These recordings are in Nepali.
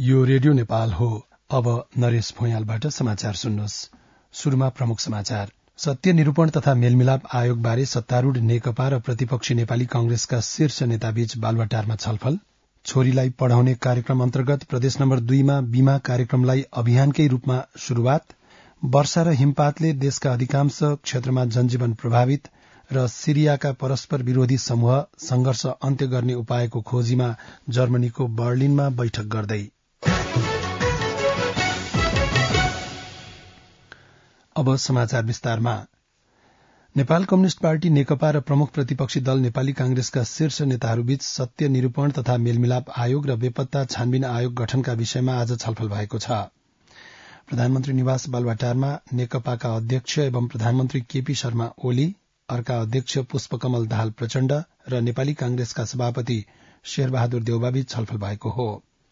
यो रेडियो नेपाल हो। अब नरेश भुइँयालबाट समाचार सुन्नुहोस्। शुरूमा प्रमुख समाचार। सत्य निरूपण तथा मेलमिलाप आयोगबारे सत्तारूढ़ नेकपा र प्रतिपक्षी नेपाली कांग्रेसका शीर्ष नेताबीच बालुवाटारमा छलफल। छोरीलाई पढ़ाउने कार्यक्रम अन्तर्गत प्रदेश नम्बर 2 मा बीमा कार्यक्रमलाई अभियानकै रूपमा शुरूआत। वर्षा र हिमपातले देशका अधिकांश क्षेत्रमा जनजीवन प्रभावित र सिरियाका परस्पर विरोधी समूह संघर्ष अन्त्य गर्ने उपायको खोजीमा जर्मनीको बर्लिनमा बैठक गर्दै। अब समाचार विस्तारमा। नेपाल कम्युनिष्ट पार्टी नेकपा र प्रमुख प्रतिपक्षी दल नेपाली कांग्रेसका शीर्ष नेताहरूबीच सत्य निरूपण तथा मेलमिलाप आयोग र बेपत्ता छानबिन आयोग गठनका विषयमा आज छलफल भएको छ। प्रधानमन्त्री निवास बालुवाटारमा नेकपाका अध्यक्ष एवं प्रधानमन्त्री केपी शर्मा ओली, अर्का अध्यक्ष पुष्पकमल दाहाल प्रचण्ड र नेपाली कांग्रेसका सभापति शेरबहादुर देउवाबीच छलफल भएको हो।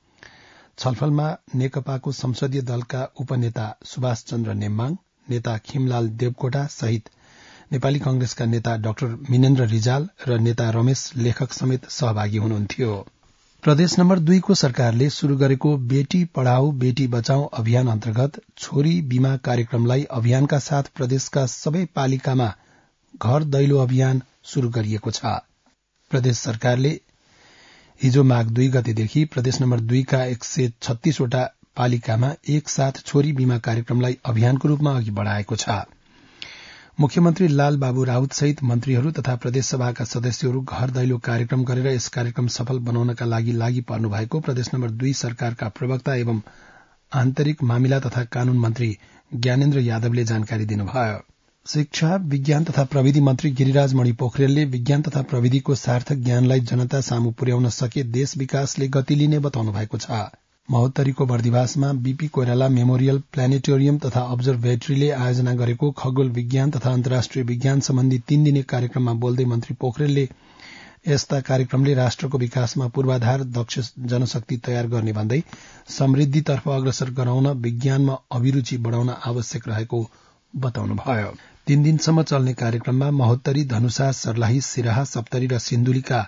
छलफलमा नेकपाको संसदीय दलका उपनेता सुभाष चन्द्र नेम्बाङ, नेता खिमलाल देवकोटा सहित नेपाली कांग्रेसका नेता डाक्टर मिनेन्द्र रिजाल र नेता रमेश लेखक समेत सहभागी हुनुहुन्थ्यो। प्रदेश नम्बर 2 को सरकारले शुरू गरेको बेटी पढ़ाऊ बेटी बचाऊ अभियान अन्तर्गत छोरी बीमा कार्यक्रमलाई अभियानका साथ प्रदेशका सबै पालिकामा घर दैलो अभियान शुरू गरिएको छ। प्रदेश सरकारले हिजो माघ 2 गतेदेखि प्रदेश नम्बर 2 का 136 वटा पालिकामा एक साथ छोरी बीमा कार्यक्रमलाई अभियानको रूपमा अघि बढ़ाएको छ। मुख्यमन्त्री लाल बाबू राउत सहित मन्त्रीहरू तथा प्रदेशसभाका सदस्यहरू घर दैलो कार्यक्रम गरेर यस कार्यक्रम सफल बनाउनका लागि पर्नु भएको प्रदेश नम्बर 2 सरकारका प्रवक्ता एवं आन्तरिक मामिला तथा कानून मन्त्री ज्ञानेन्द्र यादवले जानकारी दिनुभयो। शिक्षा, विज्ञान तथा प्रविधि मन्त्री गिरिराज मणि पोखरेलले विज्ञान तथा प्रविधिको सार्थक ज्ञानलाई जनता सामु पुर्याउन सके देश विकासले गति लिने बताउनु भएको छ। महोत्तरीको बर्दिवासमा बीपी कोइराला मेमोरियल प्लानेटोरियम तथा अब्जर्भेटरीले आयोजना गरेको खगोल विज्ञान तथा अन्तर्राष्ट्रिय विज्ञान सम्बन्धी 3 दिने कार्यक्रममा बोल्दै मन्त्री पोखरेलले यस्ता कार्यक्रमले राष्ट्रको विकासमा पूर्वाधार दक्ष जनशक्ति तयार गर्ने भन्दै समृद्धितर्फ अग्रसर गराउन विज्ञानमा अभिरूचि बढ़ाउन आवश्यक रहेको बताउनुभयो। 3 दिनसम्म चल्ने कार्यक्रममा महोत्तरी, धनुषा, सर्लाही, सिराहा, सप्तरी र सिन्धुलीका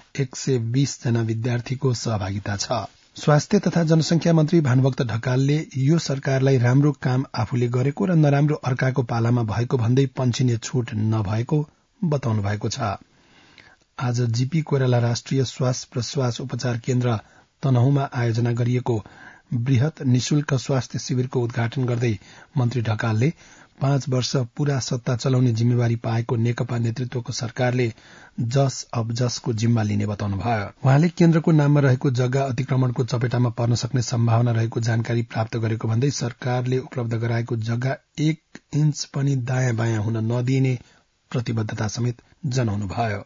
120 जना विद्यार्थीको सहभागिता छ। स्वास्थ्य तथा जनसंख्या मन्त्री भानुभक्त ढकालले यो सरकारलाई राम्रो काम आफूले गरेको र नराम्रो अर्काको पालामा भएको भन्दै पन्छिने छूट नभएको बताउनु भएको छ। आज जीपी कोइराला राष्ट्रिय श्वास प्रश्वास उपचार केन्द्र तनहुँमा आयोजना गरिएको वृहत निशुल्क स्वास्थ्य शिविरको उद्घाटन गर्दै मन्त्री ढकालले 5 वर्ष पूरा सत्ता चलाउने जिम्मेवारी पाएको नेकपा नेतृत्वको सरकारले जस अब जसको जिम्मा लिने बताउनुभयो। उहाँले केन्द्रको नाममा रहेको जग्गा अतिक्रमणको चपेटामा पर्न सक्ने सम्भावना रहेको जानकारी प्राप्त गरेको भन्दै सरकारले उपलब्ध गराएको जग्गा 1 इन्च पनि दायाँ बायाँ हुन नदिने प्रतिबद्धता समेत जनाउनुभयो।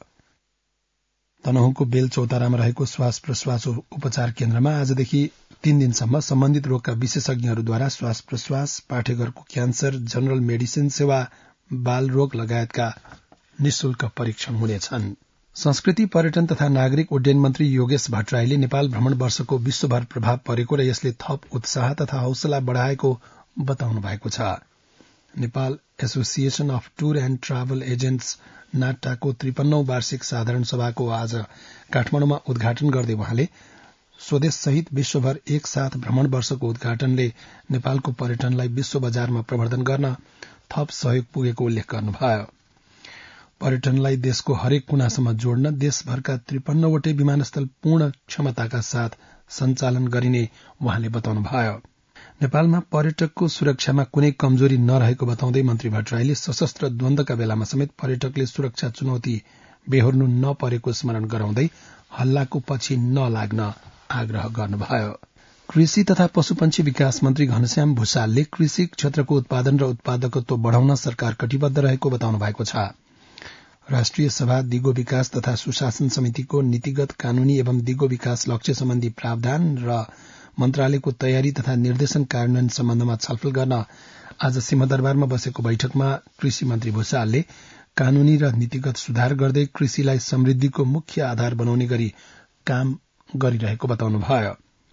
तनहुँको बेल चौतारामा रहेको श्वास प्रश्वास उपचार केन्द्रमा आजदेखि 3 दिनसम्म सम्बन्धित रोगका विशेषज्ञहरूद्वारा श्वास प्रश्वास, पाठेघरको क्यान्सर, जनरल मेडिसिन सेवा, बाल रोग लगायतका निशुल्क परीक्षण हुनेछन्। संस्कृति, पर्यटन तथा नागरिक उड्डयन मन्त्री योगेश भट्टराईले नेपाल भ्रमण वर्षको विश्वभर प्रभाव परेको र यसले थप उत्साह तथा हौसला बढ़ाएको बताउनु भएको छ। Nepal association of tour and travel agents नाट्टाको 53औं वार्षिक साधारण सभाको आज काठमाडौँमा उद्घाटन गर्दै उहाँले स्वदेश सहित विश्वभर एक साथ भ्रमण वर्षको उद्घाटनले नेपालको पर्यटनलाई विश्व बजारमा प्रवर्धन गर्न थप सहयोग पुगेको उल्लेख गर्नुभयो। पर्यटनलाई देशको हरेक कुनासम्म जोड्न देशभरका 53 वटै विमानस्थल पूर्ण क्षमताका साथ सञ्चालन गरिने उहाँले बताउनुभयो। नेपालमा पर्यटकको सुरक्षामा कुनै कमजोरी नरहेको बताउँदै मन्त्री भट्टराईले सशस्त्र द्वन्द्वका बेलामा समेत पर्यटकले सुरक्षा चुनौती बेहोर्नु नपरेको स्मरण गराउँदै हल्लाको पछि नलाग्न आग्रह गर्नुभयो। कृषि तथा पशुपन्छी विकास मन्त्री घनश्याम भूषालले कृषि क्षेत्रको उत्पादन र उत्पादकत्व बढ़ाउन सरकार कटिबद्ध रहेको बताउनु भएको छ। राष्ट्रिय सभा दिगो विकास तथा सुशासन समितिको नीतिगत, कानूनी एवं दिगो विकास लक्ष्य सम्बन्धी प्रावधान र मन्त्रालयको तयारी तथा निर्देशन कार्यान्वयन सम्बन्धमा छलफल गर्न आज सिंहदरबारमा बसेको बैठकमा कृषि मन्त्री भूषालले कानूनी र नीतिगत सुधार गर्दै कृषिलाई समृद्धिको मुख्य आधार बनाउने गरी काम गरिरहेको बताउनुभयो।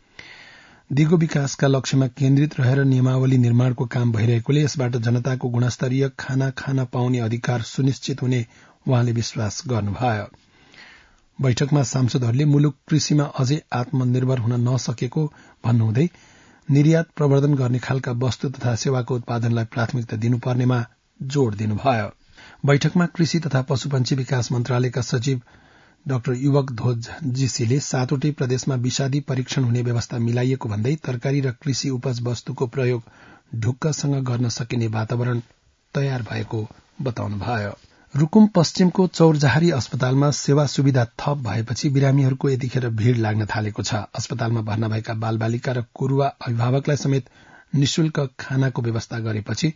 दिगो विकासका लक्ष्यमा केन्द्रित रहेर नियमावली निर्माणको काम भइरहेकोले यसबाट जनताको गुणस्तरीय खाना खान पाउने अधिकार सुनिश्चित हुने उहाँले विश्वास गर्नुभयो। बैठकमा सांसदहरूले मुलुक कृषिमा अझै आत्मनिर्भर हुन नसकेको भन्नुहुँदै निर्यात प्रवर्धन गर्ने खालका वस्तु तथा सेवाको उत्पादनलाई प्राथमिकता दिनुपर्नेमा जोड़ दिनुभयो। बैठकमा कृषि तथा पशुपन्छी विकास मन्त्रालयका सचिव डाक्टर युवक ध्वज जीसीले 7वटै प्रदेशमा विषादी परीक्षण हुने व्यवस्था मिलाइएको भन्दै तरकारी र कृषि उपज वस्तुको प्रयोग ढुक्कसँग गर्न सकिने वातावरण तयार भएको बताउनुभयो। रुकुम पश्चिमको चौरजहारी अस्पतालमा सेवा सुविधा थप भएपछि बिरामीहरूको यतिखेर भीड़ लाग्न थालेको छ। अस्पतालमा भर्ना भएका बालबालिका र कुरुवा अभिभावकलाई समेत निशुल्क खानाको व्यवस्था गरेपछि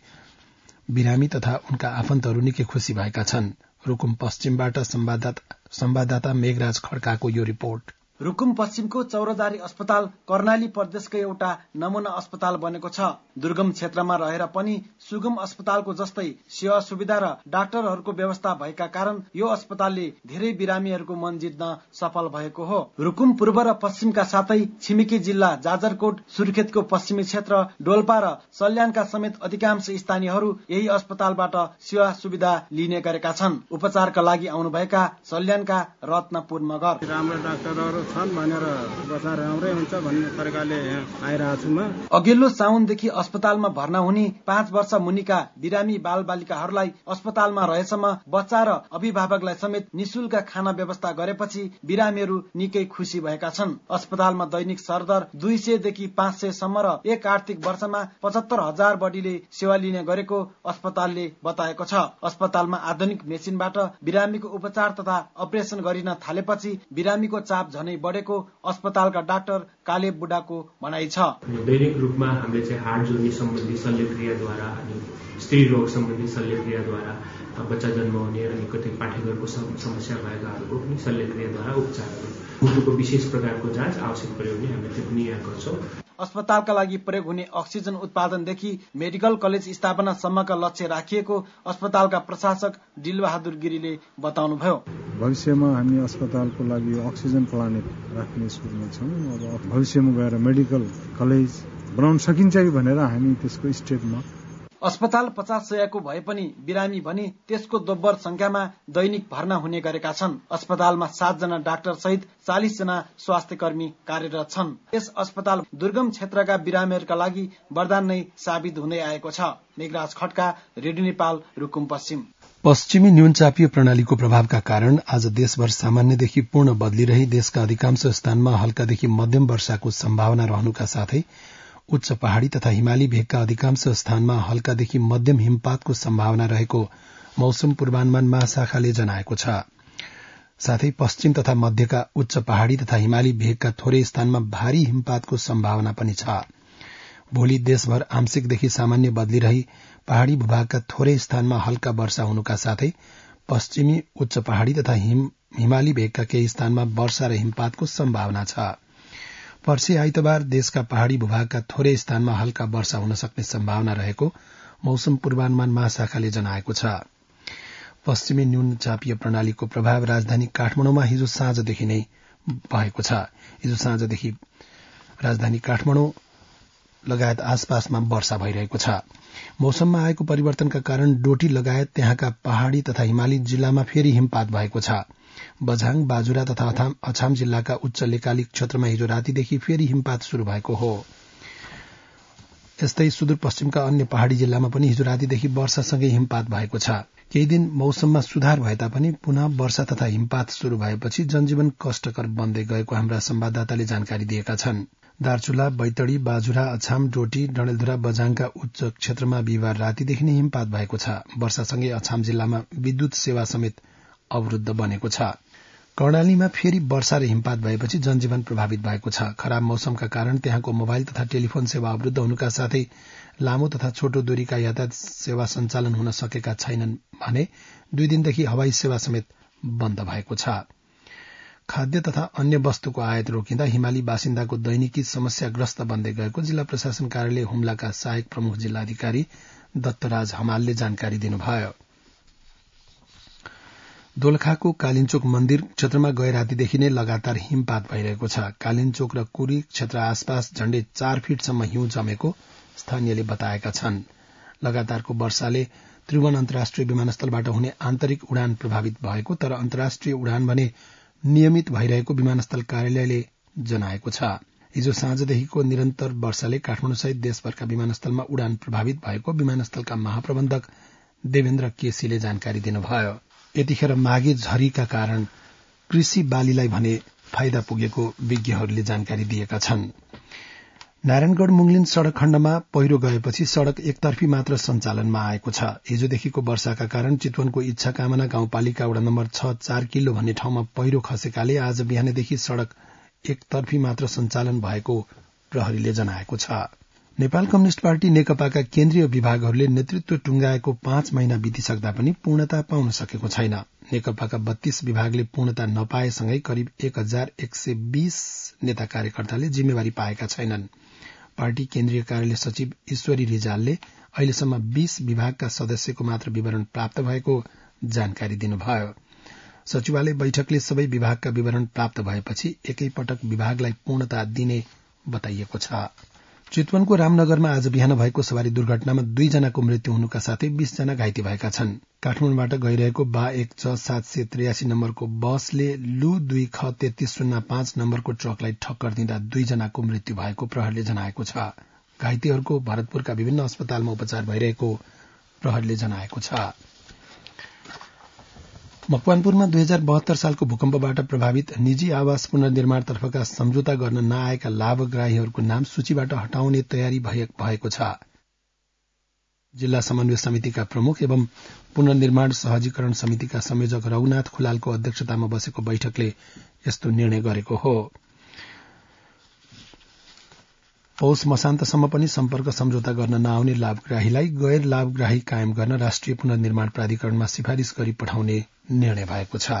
बिरामी तथा उनका आफन्तहरू निकै खुशी भएका छन्। रुकुम पश्चिमबाट संवाददाता मेघराज खड्काको यो रिपोर्ट। रुकुम पश्चिमको चौरजहारी अस्पताल कर्णाली प्रदेशको एउटा नमूना अस्पताल बनेको छ। दुर्गम क्षेत्रमा रहेर पनि सुगम अस्पतालको जस्तै सेवा सुविधा र डाक्टरहरूको व्यवस्था भएका कारण यो अस्पतालले धेरै बिरामीहरूको मन जित्न सफल भएको हो। रुकुम पूर्व र पश्चिमका साथै छिमेकी जिल्ला जाजरकोट, सुर्खेतको पश्चिमी क्षेत्र, डोल्पा र सल्यानका समेत अधिकांश स्थानीयहरू यही अस्पतालबाट सेवा सुविधा लिने गरेका छन्। उपचारका लागि आउनुभएका सल्यानका रत्नपुर मगर राम्रो डाक्टरहरू छन् भनेर उपचार राम्रै हुन्छ भन्ने तरिकाले आइरहेको छु म। अघिल्लो साउनदेखि अस्पतालमा भर्ना हुने 5 वर्ष मुनिका बिरामी बालबालिकाहरूलाई अस्पतालमा रहेसम्म बच्चा र अभिभावकलाई समेत निशुल्क खाना व्यवस्था गरेपछि बिरामीहरू निकै खुशी भएका छन्। अस्पतालमा दैनिक सरदर 200 देखि 500 सम्म र एक आर्थिक वर्षमा 75,000 बढीले सेवा लिने गरेको अस्पतालले बताएको छ। अस्पतालमा आधुनिक मेसिनबाट बिरामीको उपचार तथा अपरेसन गरिन थालेपछि बिरामीको चाप झनै बढेको अस्पतालका डाक्टर काले बुढाको भनाइ छ। दैनिक रूपमा हामीले चाहिँ हार्ट जोड्ने सम्बन्धी शल्यक्रियाद्वारा अनि स्त्री रोग सम्बन्धी शल्यक्रियाद्वारा बच्चा जन्म हुने अनि कतै पाठेघरको समस्या भएकाहरूको पनि शल्यक्रियाद्वारा उपचारहरू, मुटुको विशेष प्रकारको जाँच आवश्यक पऱ्यो भने हामीले त्यो पनि यहाँ गर्छौँ। अस्पतालका लागि प्रयोग हुने अक्सिजन उत्पादनदेखि मेडिकल कलेज स्थापनासम्मका लक्ष्य राखिएको अस्पतालका प्रशासक दिलबहादुर गिरीले बताउनुभयो। भविष्यमा हामी अस्पतालको लागि अक्सिजन प्लान्ट राख्ने सोचमा छौँ। अब भविष्यमा गएर मेडिकल कलेज बनाउन सकिन्छ कि भनेर हामी त्यसको स्टेपमा। अस्पताल 50-100 भए पनि बिरामी भने त्यसको दोब्बर संख्यामा दैनिक भर्ना हुने गरेका छन्। अस्पतालमा 7 जना डाक्टर सहित 40 जना स्वास्थ्य कर्मी कार्यरत छन्। यस अस्पताल दुर्गम क्षेत्रका बिरामीहरूका लागि वरदान नै साबित हुँदै आएको छ। मेघराज खड्का, रेडियो नेपाल, रुकुम पश्चिम। पश्चिमी न्यूनचापीय प्रणालीको प्रभावका कारण आज देशभर सामान्यदेखि पूर्ण बदलिरही देशका अधिकांश स्थानमा हल्कादेखि मध्यम वर्षाको सम्भावना रहनुका साथै उच्च पहाड़ी तथा हिमाली भेगका अधिकांश स्थानमा हल्कादेखि मध्यम हिमपातको सम्भावना रहेको मौसम पूर्वानुमान महाशाखाले जनाएको छ। साथै पश्चिम तथा मध्यका उच्च पहाड़ी तथा हिमाली भेगका थोरै स्थानमा भारी हिमपातको सम्भावना पनि छ। भोलि देशभर आंशिकदेखि सामान्य बदलिरही पहाड़ी भूभागका थोरै स्थानमा हल्का वर्षा हुनुका साथै पश्चिमी उच्च पहाड़ी तथा हिमाली भेगका केही स्थानमा वर्षा र हिमपातको सम्भावना छ। पर्सि आइतबार देशका पहाड़ी भूभागका थोरै स्थानमा हल्का वर्षा हुन सक्ने सम्भावना रहेको मौसम पूर्वानुमान महाशाखाले जनाएको छ। पश्चिमी न्यूनचापीय प्रणालीको प्रभाव राजधानी काठमाडौँमा हिजो साँझदेखि नै भएको छ। हिजो साँझदेखि राजधानी काठमाडौँ लगायत आसपासमा वर्षा भइरहेको छ। मौसममा आएको परिवर्तनका कारण डोटी लगायत त्यहाँका पहाड़ी तथा हिमाली जिल्लामा फेरि हिमपात भएको छ। बझाङ, बाजुरा तथा अछाम जिल्लाका उच्च लेकाली क्षेत्रमा हिजो रातिदेखि फेरि हिमपात शुरू भएको हो। यस्तै सुदूरपश्चिमका अन्य पहाड़ी जिल्लामा पनि हिजो रातिदेखि वर्षासँगै हिमपात भएको छ। केही दिन मौसममा सुधार भए तापनि पुनः वर्षा तथा हिमपात शुरू भएपछि जनजीवन कष्टकर बन्दै गएको हाम्रा संवाददाताले जानकारी दिएका छन्। दार्चुला, बैतडी, बाजुरा, अछाम, डोटी, डडेलधुरा, बझाङका उच्च क्षेत्रमा बिहिबार रातिदेखि नै हिमपात भएको छ। वर्षासँगै अछाम जिल्लामा विद्युत सेवा समेत अवरूद्ध बनेको छ। कर्णालीमा फेरि वर्षा र हिमपात भएपछि जनजीवन प्रभावित भएको छ। खराब मौसमका कारण त्यहाँको मोबाइल तथा टेलिफोन सेवा अवरूद्ध हुनुका साथै लामो तथा छोटो दूरीका यातायात सेवा सञ्चालन हुन सकेका छैनन् भने 2 दिनदेखि हवाई सेवा समेत बन्द भएको छ। खाद्य तथा अन्य वस्तुको आयात रोकिँदा हिमाली बासिन्दाको दैनिकी समस्याग्रस्त बन्दै गएको जिल्ला प्रशासन कार्यालय हुम्लाका सहायक प्रमुख जिल्लाधिकारी दत्तराज हमालले जानकारी दिनुभयो। दोलखाको कालिन्चोक मन्दिर क्षेत्रमा गए रातिदेखि नै लगातार हिमपात भइरहेको छ। कालिन्चोक र कुरी क्षेत्र आसपास झण्डै 4 फिटसम्म हिउँ जमेको स्थानीयले बताएका छन्। लगातारको वर्षाले त्रिभुवन अन्तर्राष्ट्रिय विमानस्थलबाट हुने आन्तरिक उडान प्रभावित भएको, तर अन्तर्राष्ट्रिय उडान भने नियमित भइरहेको विमानस्थल कार्यालयले जनाएको छ। हिजो साँझदेखिको निरन्तर वर्षाले काठमाडौँसहित देशभरका विमानस्थलमा उडान प्रभावित भएको विमानस्थलका महाप्रबन्धक देवेन्द्र केसीले जानकारी दिनुभयो। यतिखेर माघे झरीका कारण कृषि बालीलाई भने फाइदा पुगेको विज्ञहरूले जानकारी दिएका छन्। नारायणगढ़ मुंगलिन सड़क खण्डमा पहिरो गएपछि सड़क एकतर्फी मात्र सञ्चालनमा आएको छ। हिजोदेखिको वर्षाका कारण चितवनको इच्छा कामना गाउँपालिका वडा नम्बर 6 किलो भन्ने ठाउँमा पहिरो खसेकाले आज बिहानदेखि सड़क एकतर्फी मात्र सञ्चालन भएको प्रहरीले जनाएको छ। नेपाल कम्युनिष्ट पार्टी नेकपाका केन्द्रीय विभागहरूले नेतृत्व टुंगाएको 5 महिना बितिसक्दा पनि पूर्णता पाउन सकेको छैन। नेकपाका 32 विभागले पूर्णता नपाएसँगै करिब 1120 नेता कार्यकर्ताले जिम्मेवारी पाएका छैनन्। पार्टी केन्द्रीय कार्यालय सचिव ईश्वरी रिजालले अहिलेसम्म 20 विभागका सदस्यको मात्र विवरण प्राप्त भएको जानकारी दिनुभयो। सचिवालय बैठकले सबै विभागका विवरण प्राप्त भएपछि एकैपटक विभागलाई पूर्णता दिने बताइएको छ। चितवनको रामनगरमा आज बिहान भएको सवारी दुर्घटनामा 2 जनाको मृत्यु हुनुका साथै 20 जना घाइते भएका छन्। काठमाडौँबाट गइरहेको बा 1 नम्बरको बसले लु 2 ख 3305 नम्बरको ट्रकलाई ठक्कर दिँदा 2 जनाको मृत्यु भएको प्रहरीले जनाएको छ। घाइतेहरूको भरतपुरका विभिन्न अस्पतालमा उपचार भइरहेको प्रहरीले जनाएको छ। मकवानपुरमा 2072 सालको भूकम्पबाट प्रभावित निजी आवास पुनर्निर्माणतर्फका सम्झौता गर्न नआएका लाभग्राहीहरूको नाम सूचीबाट हटाउने तयारी भएको छ। जिल्ला समन्वय समितिका प्रमुख एवं पुनर्निर्माण सहजीकरण समितिका संयोजक रघुनाथ खुलालको अध्यक्षतामा बसेको बैठकले यस्तो निर्णय गरेको हो। पौष मसान्तसम्म पनि सम्पर्क सम्झौता गर्न नआउने लाभग्राहीलाई गैर लाभग्राही कायम गर्न राष्ट्रिय पुनर्निर्माण प्राधिकरणमा सिफारिश गरी पठाउने निर्णय भएको छ।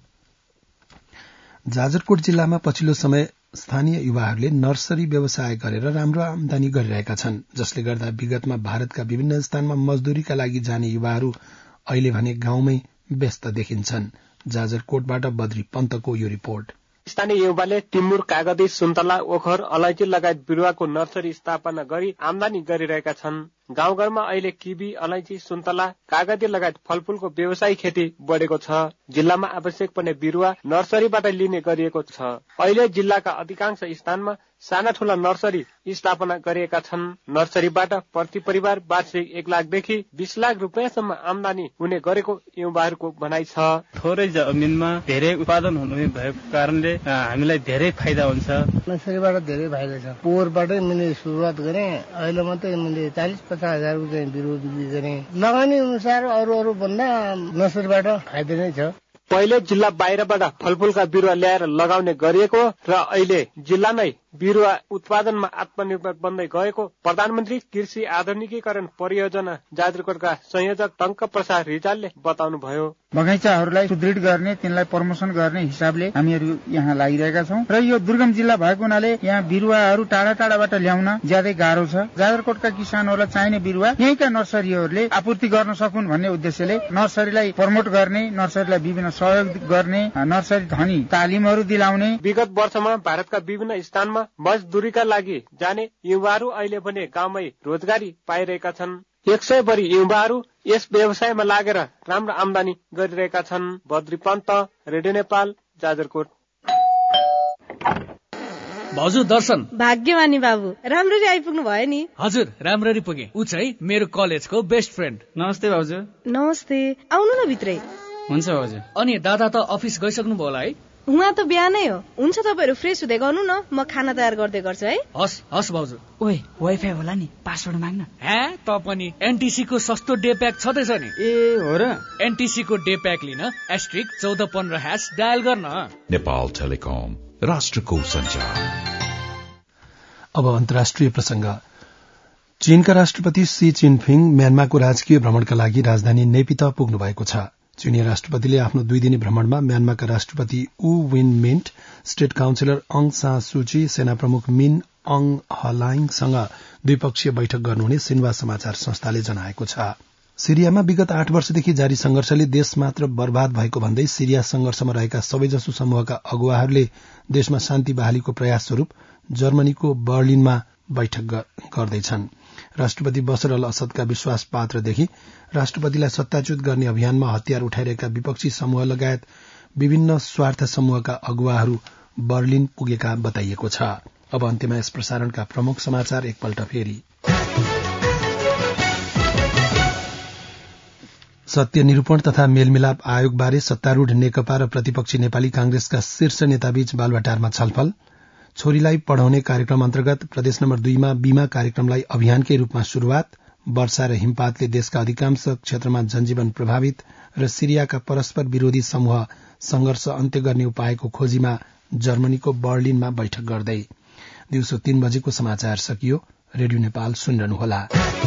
जाजरकोट जिल्लामा पछिल्लो समय स्थानीय युवाहरूले नर्सरी व्यवसाय गरेर राम्रो आमदानी गरिरहेका छन्, जसले गर्दा विगतमा भारतका विभिन्न स्थानमा मजदूरीका लागि जाने युवाहरू अहिले भने गाउँमै व्यस्त देखिन्छन्। जाजरकोटबाट बद्री पन्तको यो रिपोर्ट। स्थानीय युवाले टिमुर, कागती, सुन्तला, ओखर, अलैँची लगायत बिरुवाको नर्सरी स्थापना गरी आमदानी गरिरहेका छन्। गाउँघरमा अहिले किबी, अलैँची, सुन्तला, कागती लगायत फलफूलको व्यवसायिक खेती बढेको छ। जिल्लामा आवश्यक पर्ने बिरुवा नर्सरीबाट लिने गरिएको छ। अहिले जिल्लाका अधिकांश स्थानमा साना ठूला नर्सरी स्थापना गरिएका छन्। नर्सरीबाट प्रति परिवार वार्षिक 1 लाखदेखि 20 लाख रुपियाँसम्म आमदानी हुने गरेको युवाहरूको भनाइ छ। थोरै जमिनमा धेरै उत्पादन हुने भएको कारणले हामीलाई धेरै फाइदा हुन्छ। नर्सरीबाट धेरै फाइदा छ। पोहोरबाटै मैले सुरुवात गरेँ, अहिले मात्रै मैले 40-50 हजारको चाहिँ बिरुवा बिक्री गरेँ। लगानी अनुसार अरू भन्दा नर्सरीबाट फाइदा नै छ। पहिले जिल्ला बाहिरबाट फलफूलका बिरुवा ल्याएर लगाउने गरिएको र अहिले जिल्ला नै बिरुवा उत्पादनमा आत्मनिर्भर बन्दै गएको प्रधानमन्त्री कृषि आधुनिकीकरण परियोजना जाजरकोटका संयोजक टंक प्रसाद रिजालले बताउनुभयो। बगैँचाहरूलाई सुदृढ गर्ने, तिनलाई प्रमोसन गर्ने हिसाबले हामीहरू यहाँ लागिरहेका छौँ र यो दुर्गम जिल्ला भएको हुनाले यहाँ बिरुवाहरू टाढा टाढाबाट ल्याउन ज्यादै गाह्रो छ। जाजरकोटका किसानहरूलाई चाहिने बिरुवा यहीँका नर्सरीहरूले आपूर्ति गर्न सकुन् भन्ने उद्देश्यले नर्सरीलाई प्रमोट गर्ने, नर्सरीलाई विभिन्न सहयोग गर्ने, नर्सरी धनी तालिमहरू दिलाउने। विगत वर्षमा भारतका विभिन्न स्थानमा मजदुरीका लागि जाने युवाहरू अहिले भने गाउँमै रोजगारी पाइरहेका छन्। 100 बढी युवाहरू यस व्यवसायमा लागेर राम्रो आमदानी गरिरहेका छन्। बद्री पन्त, रेडियो नेपाल, जाजरकोट। भाउजू दर्शन। भाग्यमानी बाबु, राम्ररी आइपुग्नु भयो नि। हजुर, राम्ररी पुगे। उ चाहिँ मेरो कलेजको बेस्ट फ्रेन्ड। नमस्ते भाउजू। नमस्ते, आउनु न भित्रै। हुन्छ भाउजू। अनि दादा त अफिस गइसक्नु भयो होला है? उहाँ त बिहानै हो। हुन्छ, तपाईँहरू फ्रेस हुँदै गर्नु न, म खाना तयार गर्दै गर्छु है। हस् भाउजू। ओए, वाइफाई होला नि, पासवर्ड माग्न। हे, त पनि एनटीसी को सस्तो डे प्याक छँदैछ नि। ए हो र? एनटीसी को डे प्याक लिन *1415# डायल गर्न। नेपाल टेलिकम, राष्ट्रको सञ्चार। अब अन्तर्राष्ट्रिय प्रसंग। चीनका राष्ट्रपति सी जिनपिङ म्यानमारको राजकीय भ्रमणका लागि राजधानी नेपिता पुग्नु भएको छ। चीनी राष्ट्रपतिले आफ्नो 2 दिने भ्रमणमा म्यानमारका राष्ट्रपति U Win minute, state counsellor अंग सान सुची, सेना प्रमुख मिन अङ हलाइङसँग द्विपक्षीय बैठक गर्नुहुने सिन्वा समाचार संस्थाले जनाएको छ। सिरियामा विगत 8 वर्षदेखि जारी संघर्षले देश मात्र बर्बाद भएको भन्दै सिरिया संघर्षमा रहेका सबैजसो समूहका अगुवाहरूले देशमा शान्ति बहालीको प्रयास स्वरूप जर्मनीको बर्लिनमा बैठक गर्दैछन्। राष्ट्रपति बशर अल असदका विश्वास पात्रदेखि राष्ट्रपतिलाई सत्ताच्युत गर्ने अभियानमा हतियार उठाइरहेका विपक्षी समूह लगायत विभिन्न स्वार्थ समूहका अगुवाहरू बर्लिन पुगेका बताइएको छ। अब अन्त्यमा यस प्रसारणका प्रमुख समाचार एकपल्ट फेरि। सत्य निरूपण तथा मेलमिलाप आयोगबारे सत्तारूढ़ नेकपा र प्रतिपक्षी नेपाली कांग्रेसका शीर्ष नेताबीच बालुवाटारमा छलफल। छोरीलाई पढ़ाउने कार्यक्रम अन्तर्गत प्रदेश नम्बर 2 मा बीमा कार्यक्रमलाई अभियानकै रूपमा शुरूआत। वर्षा र हिमपातले देशका अधिकांश क्षेत्रमा जनजीवन प्रभावित र सिरियाका परस्पर विरोधी समूह संघर्ष अन्त्य गर्ने उपायको खोजीमा जर्मनीको बर्लिनमा बैठक गर्दै। दिउँसो 3 बजेको समाचार सकियो। रेडियो नेपाल सुनिरहनुहोला।